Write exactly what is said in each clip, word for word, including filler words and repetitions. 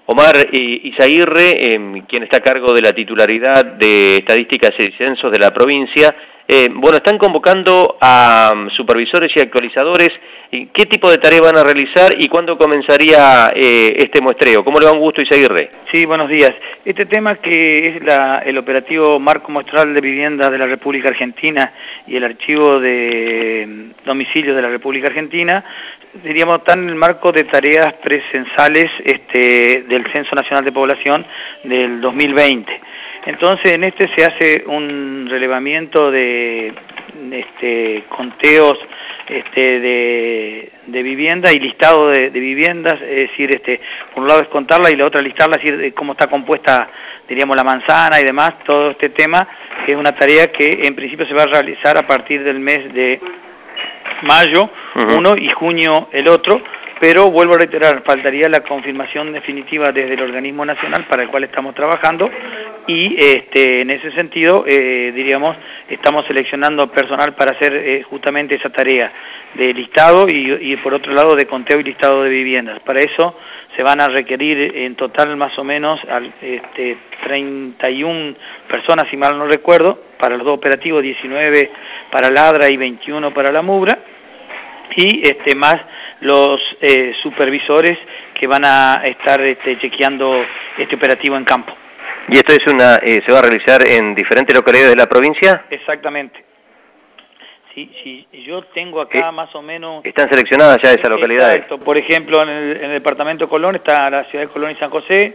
Omar Izaguirre, eh, quien está a cargo de la titularidad de Estadísticas y Censos de la provincia, eh, bueno, están convocando a um, supervisores y actualizadores. ¿Qué tipo de tarea van a realizar y cuándo comenzaría eh, este muestreo? ¿Cómo le va? Un gusto, Izaguirre. Sí, buenos días. Este tema que es la, el operativo Marco Muestral de Viviendas de la República Argentina y el archivo de domicilios de la República Argentina, diríamos, están en el marco de tareas precensales este, del Censo Nacional de Población del dos mil veinte. Entonces, en este se hace un relevamiento de este, conteos este, de, de vivienda y listado de, de viviendas, es decir, este, por un lado es contarla y la otra listarla, es decir, cómo está compuesta, diríamos, la manzana y demás, todo este tema, que es una tarea que en principio se va a realizar a partir del mes de mayo, uh-huh. uno, y junio el otro, pero vuelvo a reiterar, faltaría la confirmación definitiva desde el organismo nacional para el cual estamos trabajando y este, en ese sentido, eh, diríamos, estamos seleccionando personal para hacer eh, justamente esa tarea de listado y, y por otro lado de conteo y listado de viviendas. Para eso se van a requerir en total más o menos al, este, treinta y una personas, si mal no recuerdo, para los dos operativos, diecinueve para Ladra y veintiuno para la Mubra, y este más los eh, supervisores que van a estar este, chequeando este operativo en campo. ¿Y esto es una eh, se va a realizar en diferentes localidades de la provincia? Exactamente. Sí, sí, yo tengo acá ¿Eh? más o menos... ¿Están seleccionadas ya esas localidades? Exacto. Por ejemplo, en el, en el departamento de Colón está la ciudad de Colón y San José.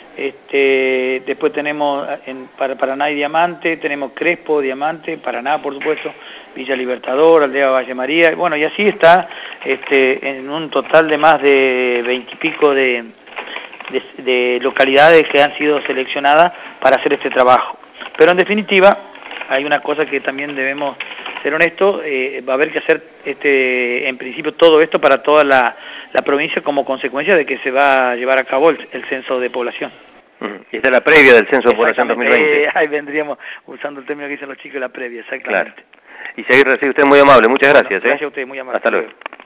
Este, después tenemos en para Paraná y Diamante, tenemos Crespo, Diamante, Paraná, por supuesto, Villa Libertador, Aldea Valle María, bueno, y así está este, en un total de más de veintipico de, de, de localidades que han sido seleccionadas para hacer este trabajo. Pero en definitiva, hay una cosa que también debemos ser honestos, eh, va a haber que hacer este, en principio todo esto para toda la, la provincia como consecuencia de que se va a llevar a cabo el, el censo de población. Y esta es la previa del censo de población dos mil veinte. Eh, ahí vendríamos usando el término que dicen los chicos, la previa, exactamente. Claro. Y seguir, usted muy amable, muchas gracias. Bueno, gracias ¿eh? a usted, muy amable. Hasta luego.